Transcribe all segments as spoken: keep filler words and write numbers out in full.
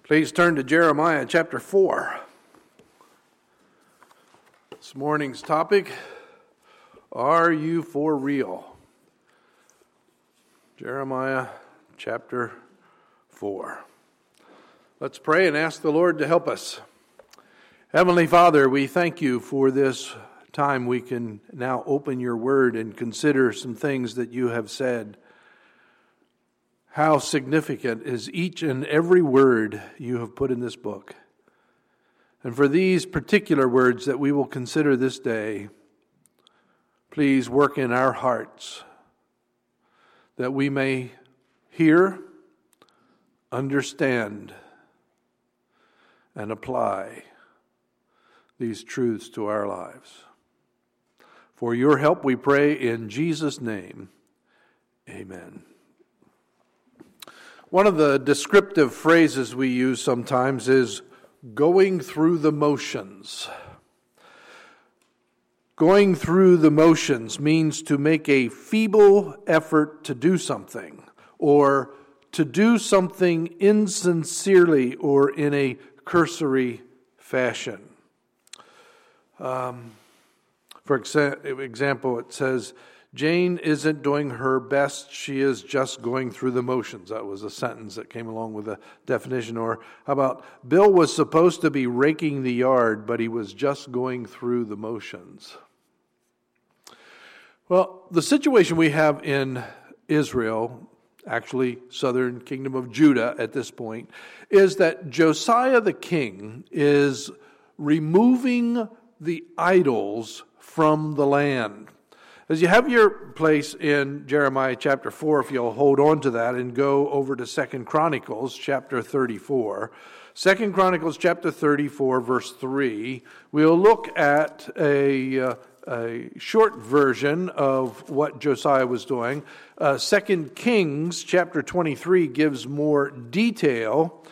Please turn to Jeremiah chapter four. This morning's topic, are you for real? Jeremiah chapter four. Let's pray and ask the Lord to help us. Heavenly Father, we thank you for this time we can now open your word and consider some things that you have said. How significant is each and every word you have put in this book. And for these particular words that we will consider this day, please work in our hearts that we may hear, understand, and apply these truths to our lives. For your help we pray in Jesus' name. Amen. One of the descriptive phrases we use sometimes is going through the motions. Going through the motions means to make a feeble effort to do something, or to do something insincerely or in a cursory fashion. Um, for exa- example, it says, Jane isn't doing her best, she is just going through the motions. That was a sentence that came along with a definition. Or how about, Bill was supposed to be raking the yard, but he was just going through the motions. Well, the situation we have in Israel, actually southern kingdom of Judah at this point, is that Josiah the king is removing the idols from the land. As you have your place in Jeremiah chapter four, if you'll hold on to that and go over to Second Chronicles chapter thirty-four. Second Chronicles chapter thirty-four, verse three, we'll look at a, uh, a short version of what Josiah was doing. Uh, Second Kings chapter twenty-three gives more detail.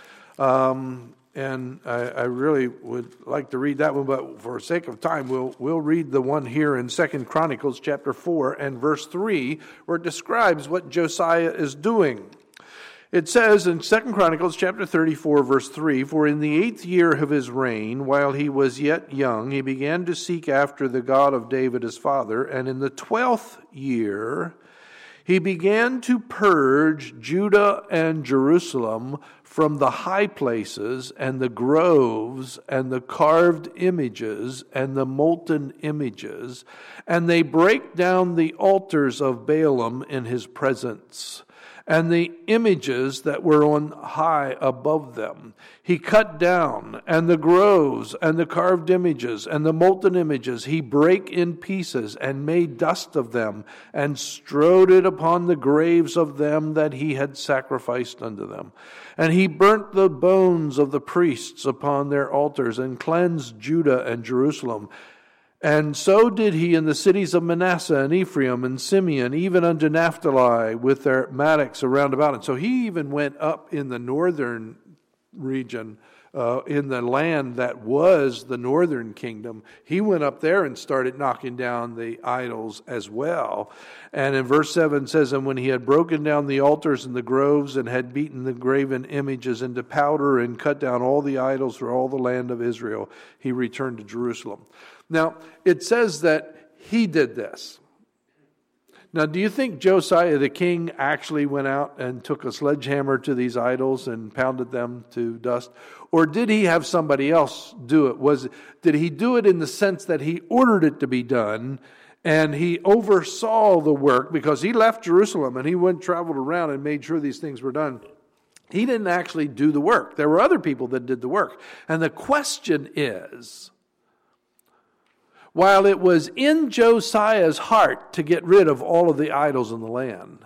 Um, And I, I really would like to read that one, but for sake of time, we'll we'll read the one here in Second Chronicles chapter four and verse three, where it describes what Josiah is doing. It says in Second Chronicles chapter thirty-four, verse three, "For in the eighth year of his reign, while he was yet young, he began to seek after the God of David his father, and in the twelfth year he began to purge Judah and Jerusalem from the high places and the groves and the carved images and the molten images, and they break down the altars of Baalim in his presence, and the images that were on high above them. He cut down, and the groves, and the carved images, and the molten images, he brake in pieces, and made dust of them, and strode it upon the graves of them that he had sacrificed unto them. And he burnt the bones of the priests upon their altars, and cleansed Judah and Jerusalem. And so did he in the cities of Manasseh and Ephraim and Simeon, even unto Naphtali, with their mattocks around about it." So he even went up in the northern region, uh, in the land that was the northern kingdom. He went up there and started knocking down the idols as well. And in verse seven says, "And when he had broken down the altars and the groves, and had beaten the graven images into powder, and cut down all the idols through all the land of Israel, he returned to Jerusalem." Now, it says that he did this. Now, do you think Josiah the king actually went out and took a sledgehammer to these idols and pounded them to dust? Or did he have somebody else do it? Was did he do it in the sense that he ordered it to be done, and he oversaw the work because he left Jerusalem and he went traveled around and made sure these things were done? He didn't actually do the work. There were other people that did the work. And the question is, while it was in Josiah's heart to get rid of all of the idols in the land,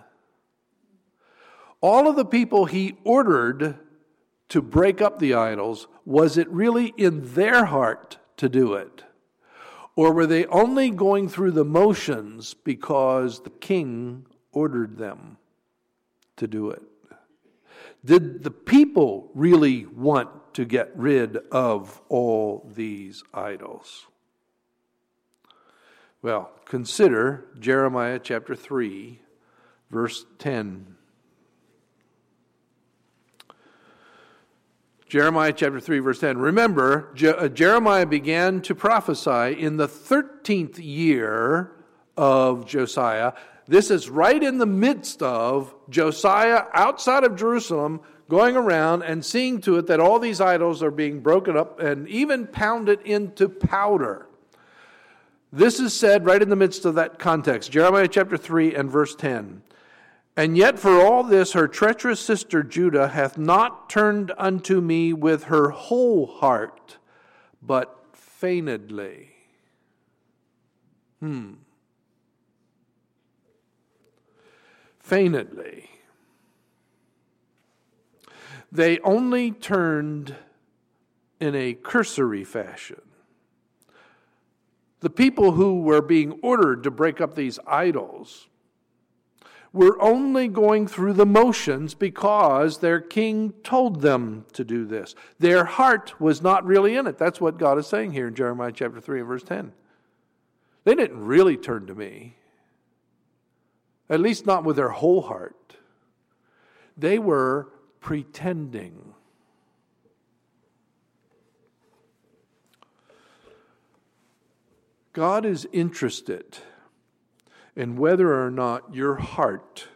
all of the people he ordered to break up the idols, was it really in their heart to do it? Or were they only going through the motions because the king ordered them to do it? Did the people really want to get rid of all these idols? Well, consider Jeremiah chapter three, verse ten. Jeremiah chapter three, verse ten. Remember, Je- uh, Jeremiah began to prophesy in the thirteenth year of Josiah. This is right in the midst of Josiah outside of Jerusalem, going around and seeing to it that all these idols are being broken up and even pounded into powder. This is said right in the midst of that context. Jeremiah chapter three and verse ten. And yet for all this her treacherous sister Judah hath not turned unto me with her whole heart, but feignedly. Hmm. Feignedly. They only turned in a cursory fashion. The people who were being ordered to break up these idols were only going through the motions because their king told them to do this. Their heart was not really in it. That's what God is saying here in Jeremiah chapter three and verse ten. They didn't really turn to me. At least not with their whole heart. They were pretending. God is interested in whether or not your heart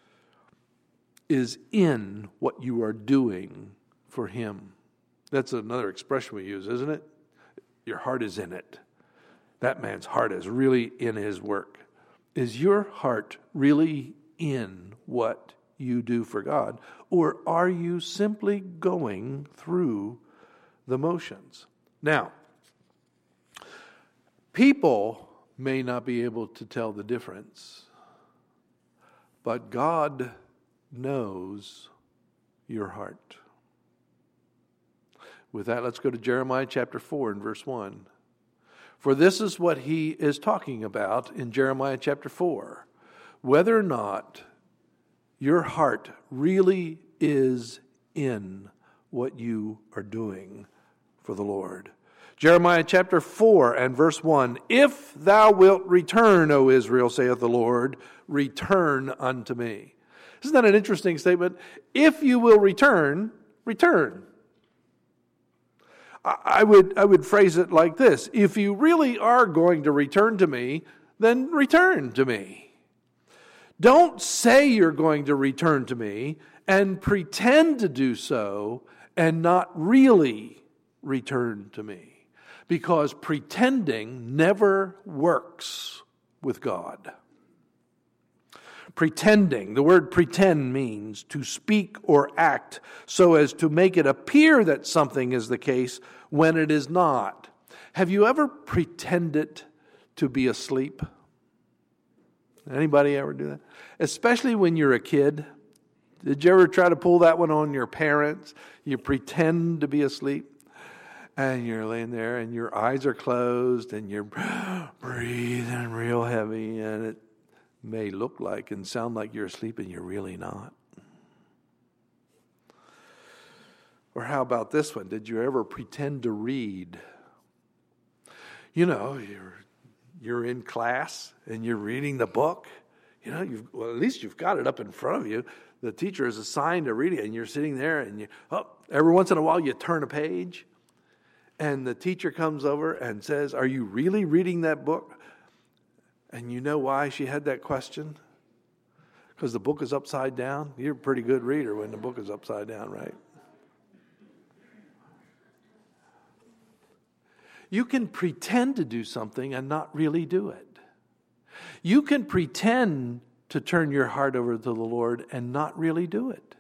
is in what you are doing for Him. That's another expression we use, isn't it? Your heart is in it. That man's heart is really in his work. Is your heart really in what you do for God? Or are you simply going through the motions? Now, people may not be able to tell the difference, but God knows your heart. With that, let's go to Jeremiah chapter four and verse one. For this is what he is talking about in Jeremiah chapter four. Whether or not your heart really is in what you are doing for the Lord. Jeremiah chapter four and verse one. If thou wilt return, O Israel, saith the Lord, return unto me. Isn't that an interesting statement? If you will return, return. I would, I would phrase it like this. If you really are going to return to me, then return to me. Don't say you're going to return to me and pretend to do so and not really return to me. Because pretending never works with God. Pretending, the word pretend means to speak or act so as to make it appear that something is the case when it is not. Have you ever pretended to be asleep? Anybody ever do that? Especially when you're a kid. Did you ever try to pull that one on your parents? You pretend to be asleep and you're laying there and your eyes are closed and you're breathing real heavy and it may look like and sound like you're asleep and you're really not. Or how about this one? Did you ever pretend to read? You know, you're you're in class and you're reading the book. You know, you've well, at least you've got it up in front of you. The teacher is assigned to read it, and you're sitting there, and you oh, every once in a while you turn a page, and the teacher comes over and says, "Are you really reading that book?" And you know why she had that question? Because the book is upside down. You're a pretty good reader when the book is upside down, right? You can pretend to do something and not really do it. You can pretend to turn your heart over to the Lord and not really do it.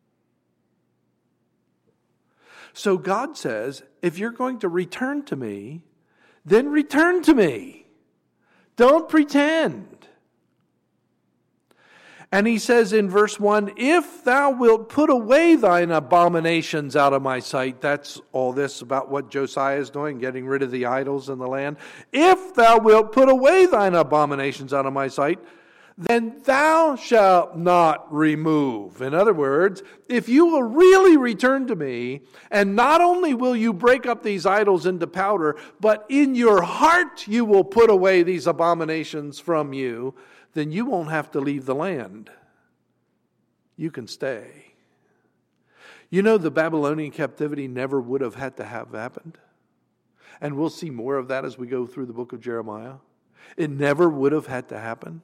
So God says, if you're going to return to me, then return to me. Don't pretend. And he says in verse one, if thou wilt put away thine abominations out of my sight. That's all this about what Josiah is doing, getting rid of the idols in the land. If thou wilt put away thine abominations out of my sight, then thou shalt not remove. In other words, if you will really return to me, and not only will you break up these idols into powder, but in your heart you will put away these abominations from you, then you won't have to leave the land. You can stay. You know, the Babylonian captivity never would have had to have happened. And we'll see more of that as we go through the book of Jeremiah. It never would have had to happen.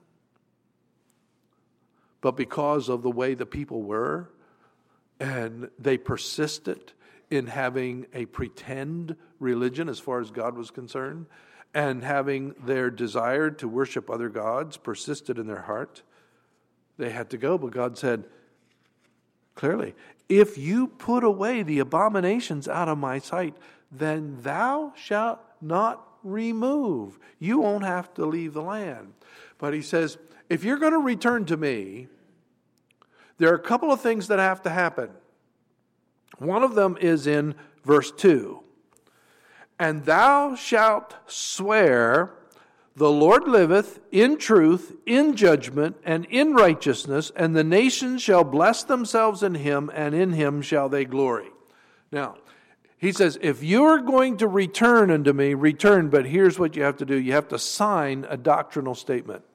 But because of the way the people were, and they persisted in having a pretend religion as far as God was concerned, and having their desire to worship other gods persisted in their heart, they had to go. But God said, clearly, if you put away the abominations out of my sight, then thou shalt not remove. You won't have to leave the land. But he says, if you're going to return to me, there are a couple of things that have to happen. One of them is in verse two. And thou shalt swear, the Lord liveth, in truth, in judgment, and in righteousness, and the nations shall bless themselves in him, and in him shall they glory. Now, he says, if you're going to return unto me, return, but here's what you have to do. You have to sign a doctrinal statement.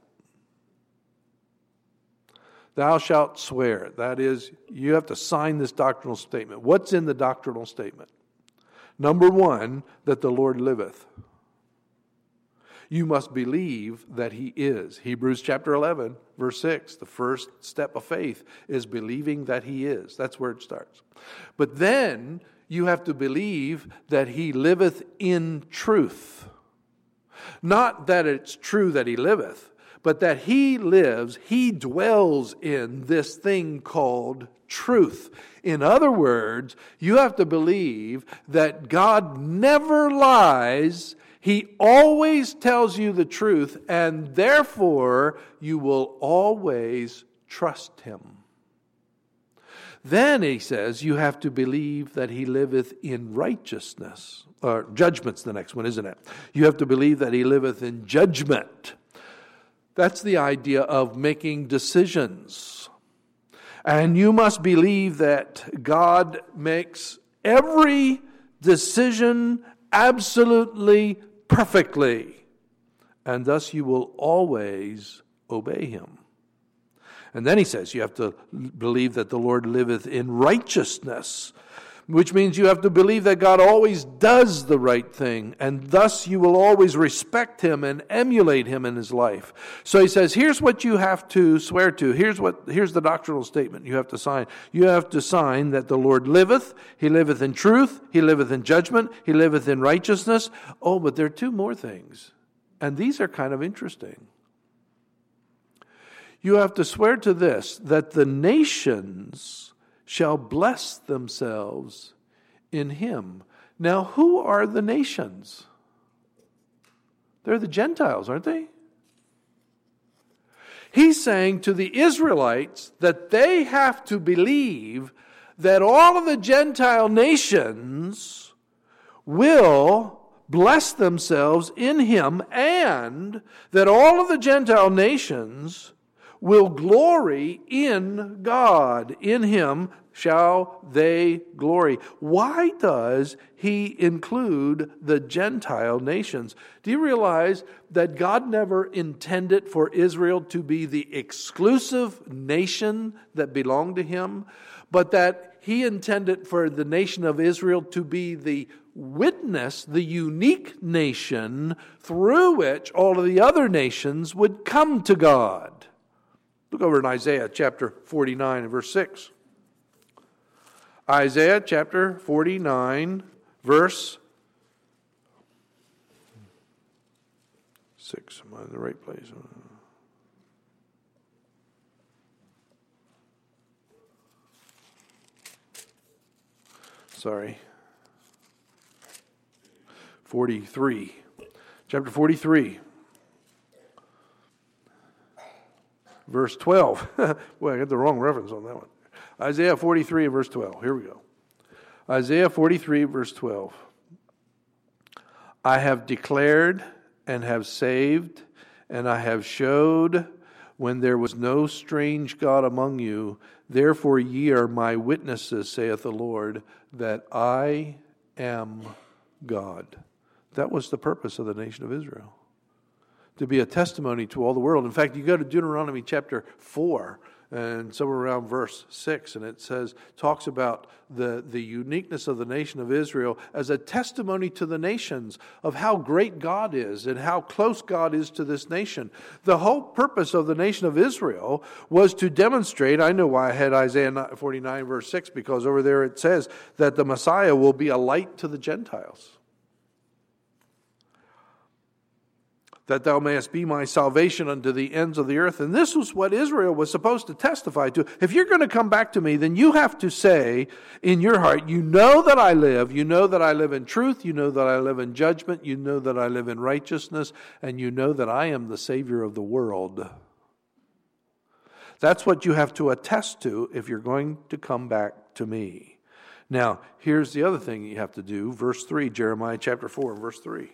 Thou shalt swear. That is, you have to sign this doctrinal statement. What's in the doctrinal statement? Number one, that the Lord liveth. You must believe that he is. Hebrews chapter eleven, verse six, the first step of faith is believing that he is. That's where it starts. But then you have to believe that he liveth in truth. Not that it's true that he liveth, but that he lives, he dwells in this thing called truth. In other words, you have to believe that God never lies. He always tells you the truth, and therefore you will always trust him. Then he says you have to believe that he liveth in righteousness. Or judgment's the next one, isn't it? You have to believe that he liveth in judgment. That's the idea of making decisions. And you must believe that God makes every decision absolutely perfectly. And thus you will always obey him. And then he says you have to believe that the Lord liveth in righteousness, which means you have to believe that God always does the right thing, and thus you will always respect him and emulate him in his life. So he says, here's what you have to swear to. Here's what here's the doctrinal statement you have to sign. You have to sign that the Lord liveth, he liveth in truth, he liveth in judgment, he liveth in righteousness. Oh, but there are two more things, and these are kind of interesting. You have to swear to this, that the nations shall bless themselves in him. Now, who are the nations? They're the Gentiles, aren't they? He's saying to the Israelites that they have to believe that all of the Gentile nations will bless themselves in him, and that all of the Gentile nations will glory in God. In him shall they glory. Why does he include the Gentile nations? Do you realize that God never intended for Israel to be the exclusive nation that belonged to him, but that he intended for the nation of Israel to be the witness, the unique nation through which all of the other nations would come to God? Look over in Isaiah chapter forty-nine and verse six. Isaiah chapter forty-nine, verse six. Am I in the right place? Sorry. forty-three. Chapter forty-three. Verse twelve. Well, I got the wrong reference on that one. Isaiah forty-three and verse twelve. Here we go. Isaiah forty-three, verse twelve. I have declared and have saved, and I have showed when there was no strange God among you. Therefore ye are my witnesses, saith the Lord, that I am God. That was the purpose of the nation of Israel, to be a testimony to all the world. In fact, you go to Deuteronomy chapter four, and somewhere around verse six, and it says, talks about the, the uniqueness of the nation of Israel as a testimony to the nations of how great God is and how close God is to this nation. The whole purpose of the nation of Israel was to demonstrate, I know why I had Isaiah forty-nine verse six, because over there it says that the Messiah will be a light to the Gentiles. That thou mayest be my salvation unto the ends of the earth. And this was what Israel was supposed to testify to. If you're going to come back to me, then you have to say in your heart, you know that I live, you know that I live in truth, you know that I live in judgment, you know that I live in righteousness, and you know that I am the Savior of the world. That's what you have to attest to if you're going to come back to me. Now, here's the other thing you have to do. Verse three, Jeremiah chapter four, verse three.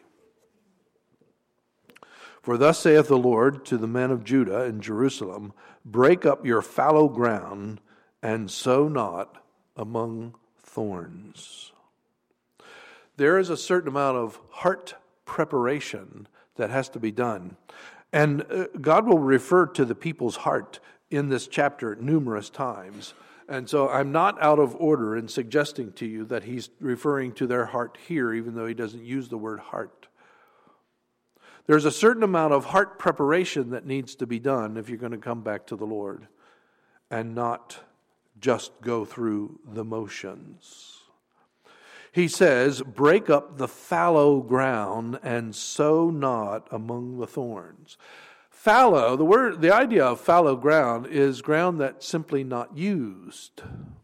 For thus saith the Lord to the men of Judah and Jerusalem, break up your fallow ground, and sow not among thorns. There is a certain amount of heart preparation that has to be done. And God will refer to the people's heart in this chapter numerous times. And so I'm not out of order in suggesting to you that he's referring to their heart here, even though he doesn't use the word heart. There's a certain amount of heart preparation that needs to be done if you're going to come back to the Lord and not just go through the motions. He says, break up the fallow ground and sow not among the thorns. Fallow, the word, the idea of fallow ground is ground that's simply not used.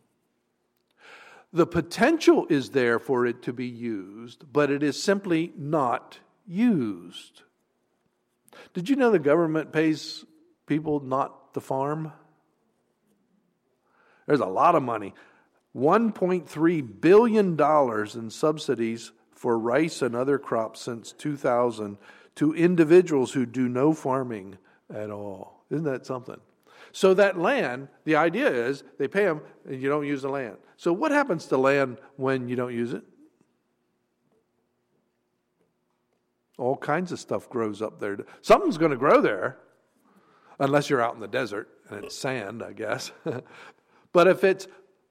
The potential is there for it to be used, but it is simply not used. Did you know the government pays people not to farm? There's a lot of money. one point three billion dollars in subsidies for rice and other crops since two thousand to individuals who do no farming at all. Isn't that something? So that land, the idea is they pay them and you don't use the land. So what happens to land when you don't use it? All kinds of stuff grows up there. Something's going to grow there, unless you're out in the desert and it's sand, I guess. But if it's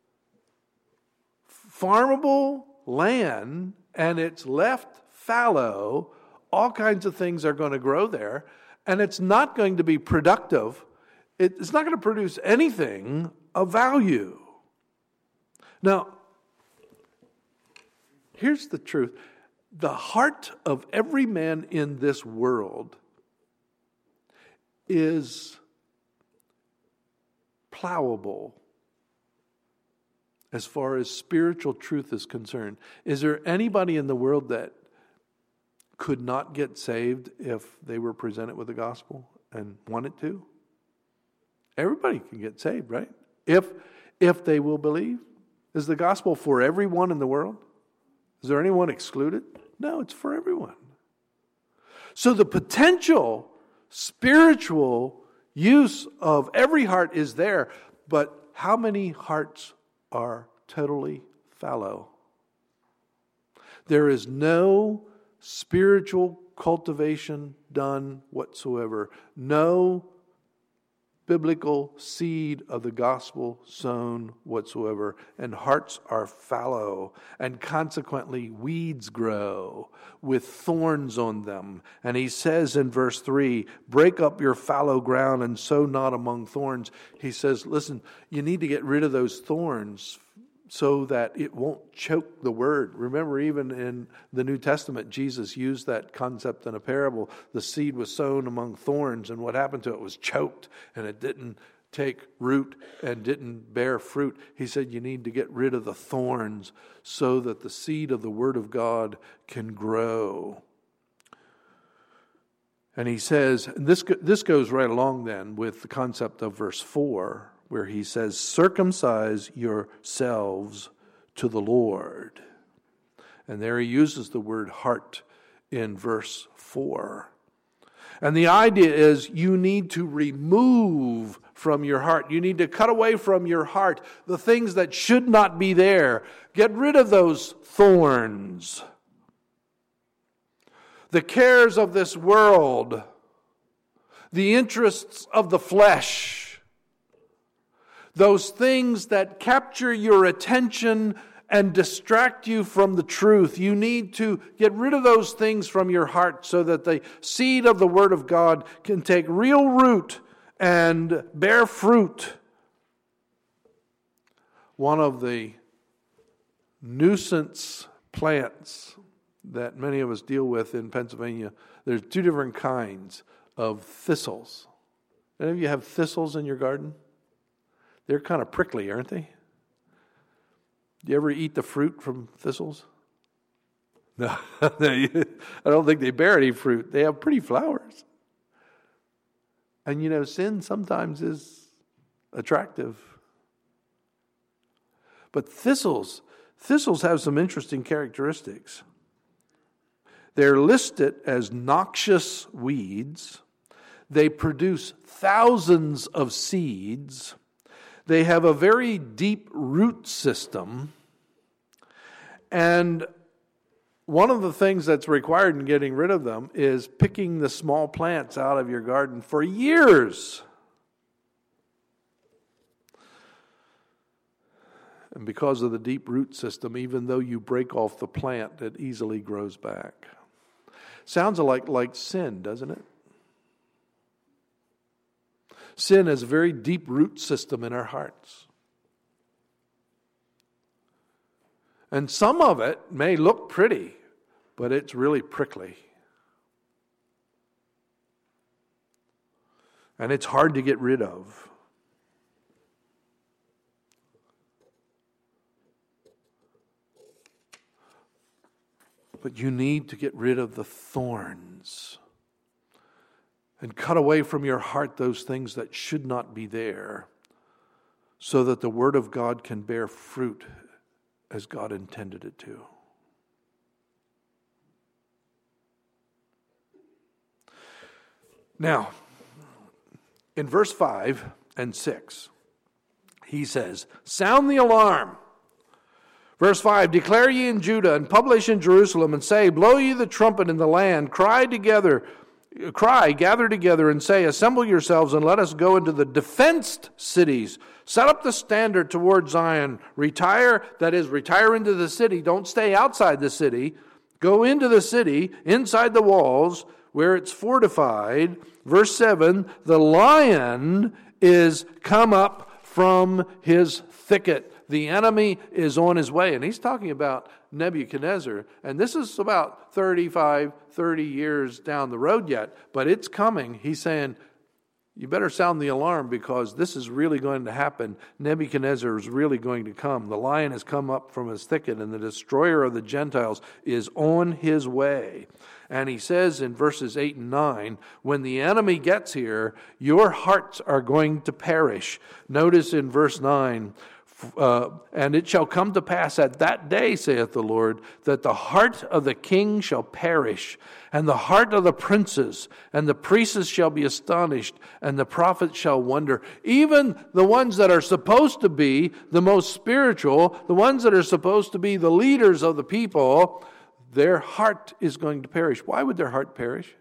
farmable land and it's left fallow, all kinds of things are going to grow there, and it's not going to be productive. It's not going to produce anything of value. Now, here's the truth. The heart of every man in this world is plowable as far as spiritual truth is concerned. Is there anybody in the world that could not get saved if they were presented with the gospel and wanted to? Everybody can get saved, right? If if they will believe. Is the gospel for everyone in the world? Is there anyone excluded? No, it's for everyone. So the potential spiritual use of every heart is there, but how many hearts are totally fallow? There is no spiritual cultivation done whatsoever. No biblical seed of the gospel sown whatsoever, and hearts are fallow, and consequently weeds grow with thorns on them. And he says in verse three, break up your fallow ground and sow not among thorns. He says, listen, you need to get rid of those thorns so that it won't choke the word. Remember, even in the New Testament, Jesus used that concept in a parable. The seed was sown among thorns, and what happened to it was choked, and it didn't take root and didn't bear fruit. He said you need to get rid of the thorns so that the seed of the Word of God can grow. And he says, and this, this goes right along then with the concept of verse four, where he says, circumcise yourselves to the Lord. And there he uses the word heart in verse four. And the idea is you need to remove from your heart. You need to cut away from your heart the things that should not be there. Get rid of those thorns. The cares of this world. The interests of the flesh. those things that capture your attention and distract you from the truth. You need to get rid of those things from your heart so that the seed of the Word of God can take real root and bear fruit. One of the nuisance plants that many of us deal with in Pennsylvania, there's two different kinds of thistles. Any of you have thistles in your garden? They're kind of prickly, aren't they? Do you ever eat the fruit from thistles? No, I don't think they bear any fruit. They have pretty flowers. And you know, sin sometimes is attractive. But thistles, thistles have some interesting characteristics. They're listed as noxious weeds. They produce thousands of seeds. They have a very deep root system. And one of the things that's required in getting rid of them is picking the small plants out of your garden for years. And because of the deep root system, even though you break off the plant, it easily grows back. Sounds like, like sin, doesn't it? Sin has a very deep root system in our hearts. And some of it may look pretty, but it's really prickly. And it's hard to get rid of. But you need to get rid of the thorns. And cut away from your heart those things that should not be there, so that the Word of God can bear fruit as God intended it to. Now, in verse five and six, he says, sound the alarm. Verse five, declare ye in Judah and publish in Jerusalem and say, blow ye the trumpet in the land, cry together, Cry, gather together and say, assemble yourselves and let us go into the defenced cities. Set up the standard toward Zion. Retire, that is, retire into the city. Don't stay outside the city. Go into the city, inside the walls, where it's fortified. Verse seven, the lion is come up from his thicket. The enemy is on his way. And he's talking about Nebuchadnezzar. And this is about thirty-five, thirty years down the road yet. But it's coming. He's saying, you better sound the alarm because this is really going to happen. Nebuchadnezzar is really going to come. The lion has come up from his thicket, and the destroyer of the Gentiles is on his way. And he says in verses eight and nine, when the enemy gets here, your hearts are going to perish. Notice in verse nine, Uh, and it shall come to pass at that day, saith the Lord, that the heart of the king shall perish, and the heart of the princes, and the priests shall be astonished, and the prophets shall wonder. Even the ones that are supposed to be the most spiritual, the ones that are supposed to be the leaders of the people, their heart is going to perish. Why would their heart perish?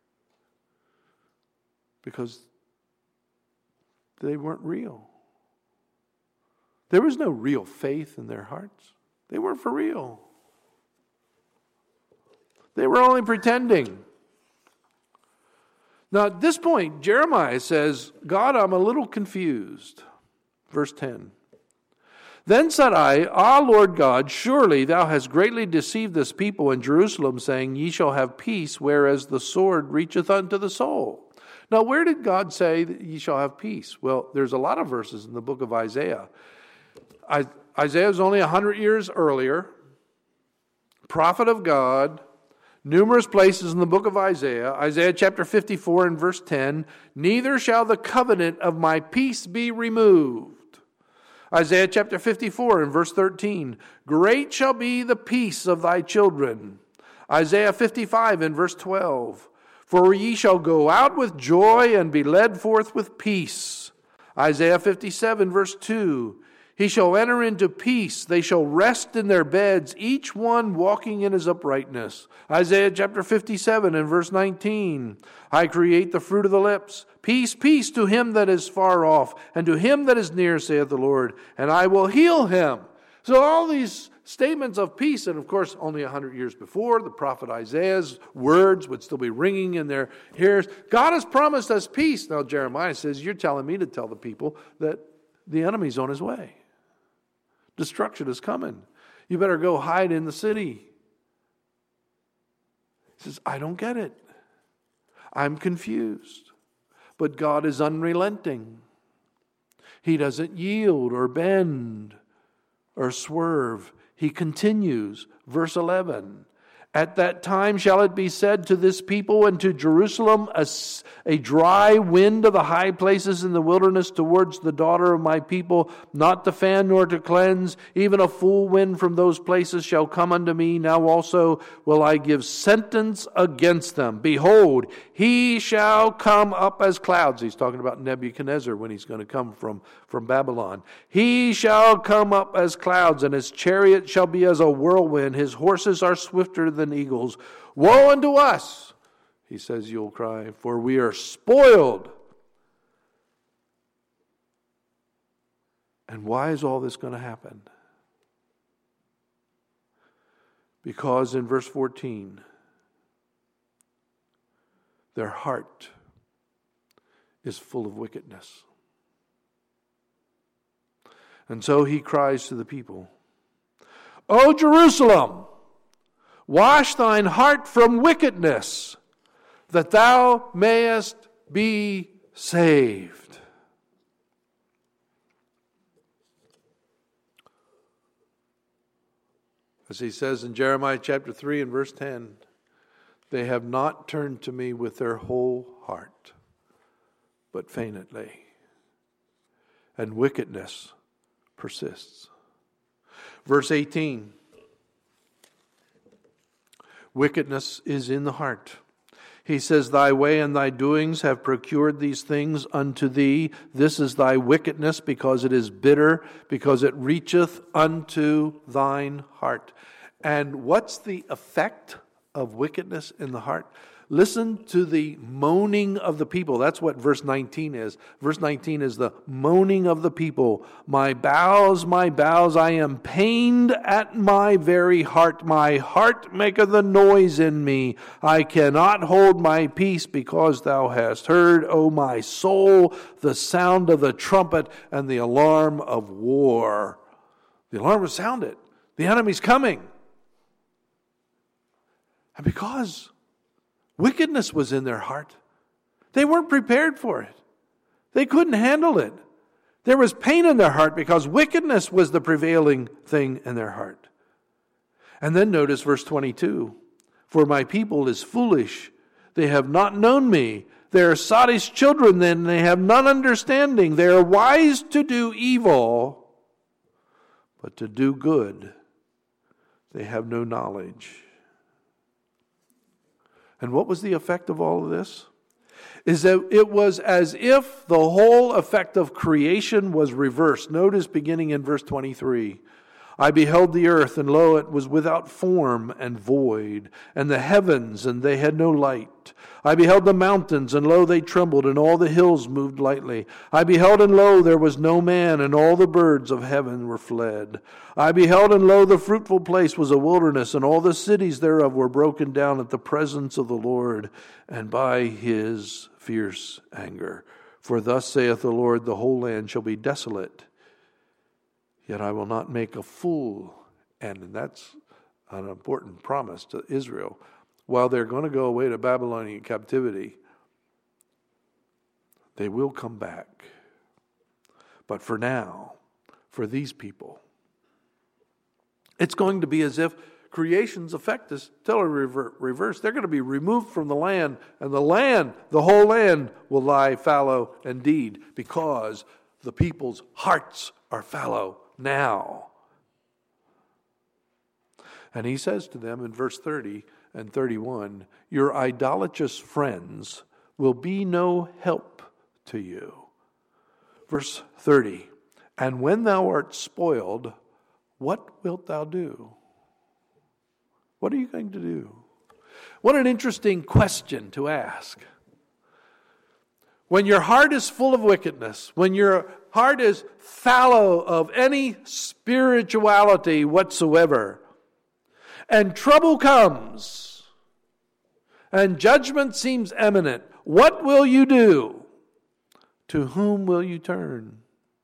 Because they weren't real. There was no real faith in their hearts. They weren't for real. They were only pretending. Now, at this point, Jeremiah says, God, I'm a little confused. Verse ten. Then said I, Ah, Lord God, surely thou hast greatly deceived this people in Jerusalem, saying, Ye shall have peace, whereas the sword reacheth unto the soul. Now, where did God say that ye shall have peace? Well, there's a lot of verses in the book of Isaiah. Isaiah is only one hundred years earlier, prophet of God, numerous places in the book of Isaiah. Isaiah chapter fifty-four and verse ten, neither shall the covenant of my peace be removed. Isaiah chapter fifty-four and verse thirteen, great shall be the peace of thy children. Isaiah fifty-five and verse twelve, for ye shall go out with joy and be led forth with peace. Isaiah fifty-seven verse two, He shall enter into peace. They shall rest in their beds, each one walking in his uprightness. Isaiah chapter fifty-seven and verse nineteen. I create the fruit of the lips. Peace, peace to him that is far off, and to him that is near, saith the Lord, and I will heal him. So all these statements of peace, and of course only a hundred years before, the prophet Isaiah's words would still be ringing in their ears. God has promised us peace. Now Jeremiah says, you're telling me to tell the people that the enemy's on his way. Destruction is coming. You better go hide in the city. He says, I don't get it. I'm confused. But God is unrelenting. He doesn't yield or bend or swerve. He continues. Verse eleven. At that time shall it be said to this people and to Jerusalem, a, a dry wind of the high places in the wilderness towards the daughter of my people, not to fan nor to cleanse, even a full wind from those places shall come unto me. Now also will I give sentence against them. Behold, he shall come up as clouds. He's talking about Nebuchadnezzar when he's going to come from, from Babylon. He shall come up as clouds, and his chariot shall be as a whirlwind. His horses are swifter than eagles. Woe unto us, he says, you'll cry, for we are spoiled. And why is all this going to happen? Because in verse fourteen, their heart is full of wickedness. And so he cries to the people, O Jerusalem, wash thine heart from wickedness, that thou mayest be saved. As he says in Jeremiah chapter three and verse ten, they have not turned to me with their whole heart, but feignedly, and wickedness persists. Verse eighteen. Wickedness is in the heart. He says, thy way and thy doings have procured these things unto thee. This is thy wickedness, because it is bitter, because it reacheth unto thine heart. And what's the effect of wickedness in the heart? Listen to the moaning of the people. That's what verse nineteen is. Verse nineteen is the moaning of the people. My bowels, my bowels, I am pained at my very heart. My heart maketh a noise in me. I cannot hold my peace, because thou hast heard, O my soul, the sound of the trumpet and the alarm of war. The alarm was sounded. The enemy's coming. And because wickedness was in their heart, they weren't prepared for it. They couldn't handle it. There was pain in their heart because wickedness was the prevailing thing in their heart. And then notice verse twenty-two. For my people is foolish. They have not known me. They are sottish children, then they have none understanding. They are wise to do evil, but to do good they have no knowledge. And what was the effect of all of this? Is that it was as if the whole effect of creation was reversed. Notice beginning in verse twenty-three. I beheld the earth, and lo, it was without form and void, and the heavens, and they had no light. I beheld the mountains, and lo, they trembled, and all the hills moved lightly. I beheld, and lo, there was no man, and all the birds of heaven were fled. I beheld, and lo, the fruitful place was a wilderness, and all the cities thereof were broken down at the presence of the Lord, and by his fierce anger. For thus saith the Lord, the whole land shall be desolate, yet I will not make a full end. And that's an important promise to Israel. While they're going to go away to Babylonian captivity, they will come back. But for now, for these people, it's going to be as if creation's effect is totally reversed. They're going to be removed from the land, and the land, the whole land, will lie fallow indeed, because the people's hearts are fallow now. And he says to them in verse thirty and thirty-one, your idolatrous friends will be no help to you. Verse thirty, And when thou art spoiled, what wilt thou do? What are you going to do? What an interesting question to ask. When your heart is full of wickedness, when your heart is fallow of any spirituality whatsoever, and trouble comes, and judgment seems imminent, what will you do? To whom will you turn?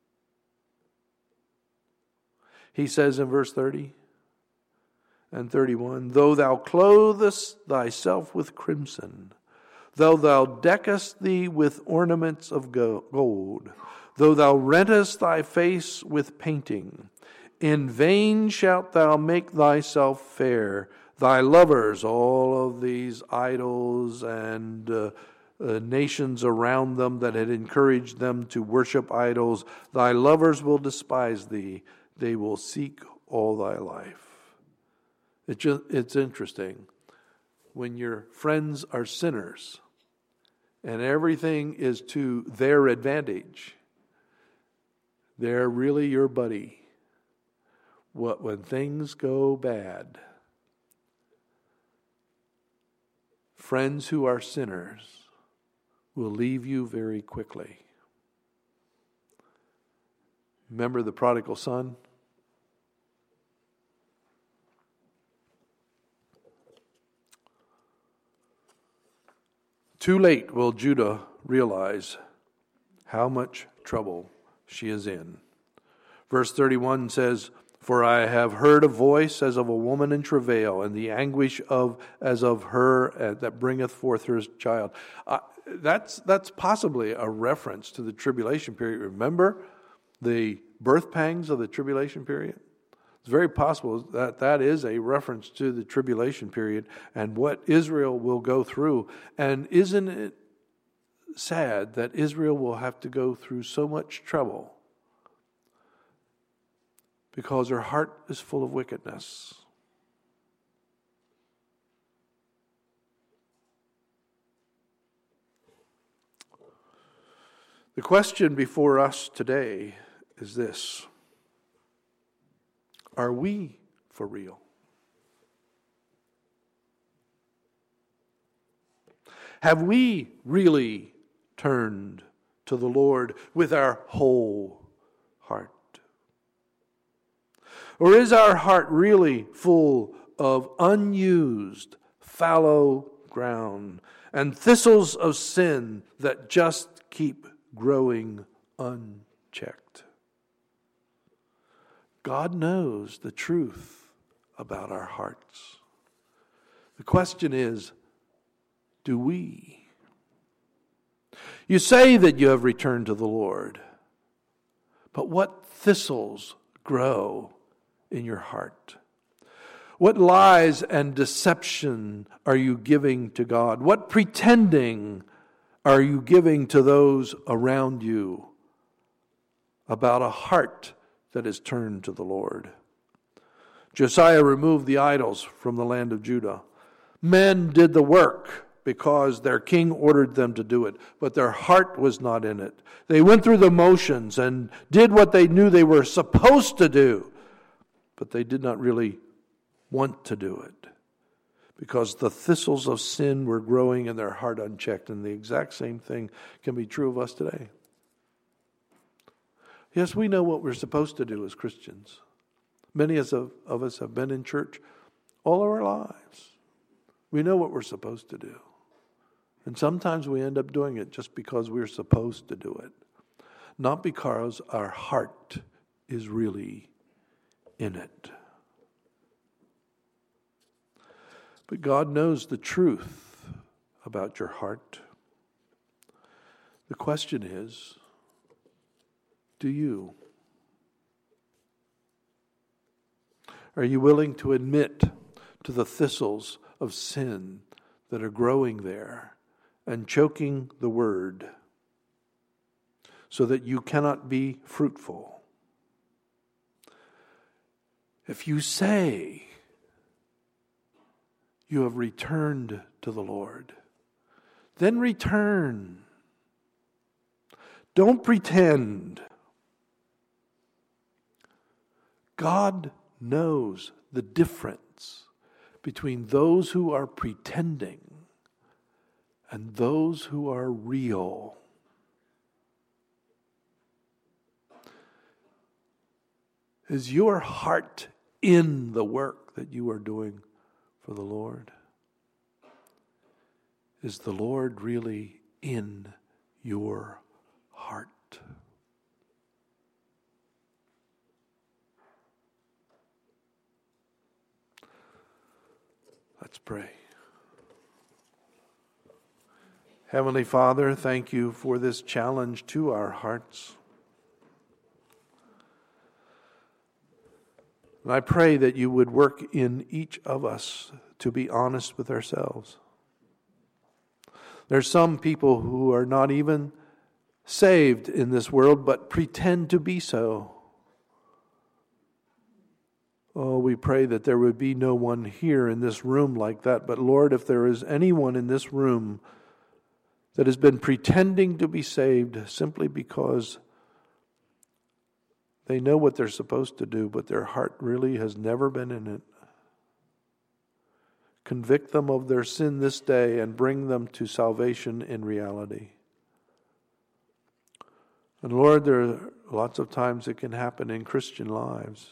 He says in verse thirty and thirty-one, though thou clothest thyself with crimson, though thou deckest thee with ornaments of gold, though thou rentest thy face with painting, in vain shalt thou make thyself fair. Thy lovers, all of these idols and uh, uh, nations around them that had encouraged them to worship idols, thy lovers will despise thee. They will seek all thy life. It just, it's interesting. When your friends are sinners and everything is to their advantage, they're really your buddy. What when things go bad, friends who are sinners will leave you very quickly. Remember the prodigal son? Too late will Judah realize how much trouble she is in. Verse thirty-one says, for I have heard a voice as of a woman in travail, and the anguish of as of her uh, that bringeth forth her child. Uh, that's that's possibly a reference to the tribulation period. Remember the birth pangs of the tribulation period? It's very possible that that is a reference to the tribulation period and what Israel will go through. And isn't it sad that Israel will have to go through so much trouble because her heart is full of wickedness? The question before us today is this: are we for real? Have we really turned to the Lord with our whole heart? Or is our heart really full of unused, fallow ground and thistles of sin that just keep growing unchecked? God knows the truth about our hearts. The question is, do we? You say that you have returned to the Lord, but what thistles grow in your heart? What lies and deception are you giving to God? What pretending are you giving to those around you about a heart that is turned to the Lord? Josiah removed the idols from the land of Judah. Men did the work because their king ordered them to do it, but their heart was not in it. They went through the motions and did what they knew they were supposed to do, but they did not really want to do it because the thistles of sin were growing in their heart unchecked. And the exact same thing can be true of us today. Yes, we know what we're supposed to do as Christians. Many of us have been in church all of our lives. We know what we're supposed to do. And sometimes we end up doing it just because we're supposed to do it, not because our heart is really in it. But God knows the truth about your heart. The question is, do you? Are you willing to admit to the thistles of sin that are growing there and choking the word so that you cannot be fruitful? If you say you have returned to the Lord, then return. Don't pretend. God knows the difference between those who are pretending and those who are real. Is your heart in the work that you are doing for the Lord? Is the Lord really in your heart? Let's pray. Heavenly Father, thank you for this challenge to our hearts. And I pray that you would work in each of us to be honest with ourselves. There's some people who are not even saved in this world, but pretend to be so. Oh, we pray that there would be no one here in this room like that. But Lord, if there is anyone in this room that has been pretending to be saved simply because they know what they're supposed to do, but their heart really has never been in it, convict them of their sin this day and bring them to salvation in reality. And Lord, there are lots of times it can happen in Christian lives.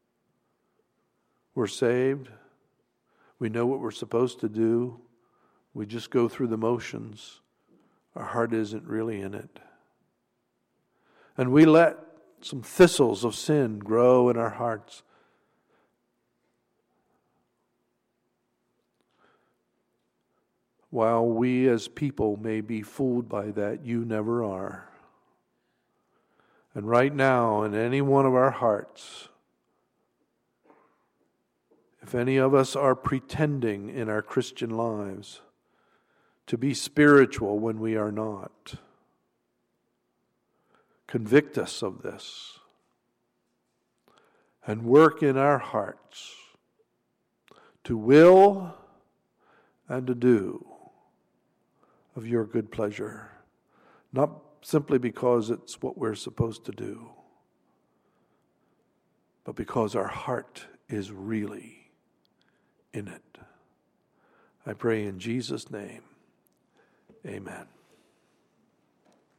We're saved. We know what we're supposed to do. We just go through the motions. Our heart isn't really in it. And we let some thistles of sin grow in our hearts. While we as people may be fooled by that, you never are. And right now, in any one of our hearts, if any of us are pretending in our Christian lives to be spiritual when we are not, convict us of this and work in our hearts to will and to do of your good pleasure, not simply because it's what we're supposed to do, but because our heart is really in it. I pray in Jesus' name, amen.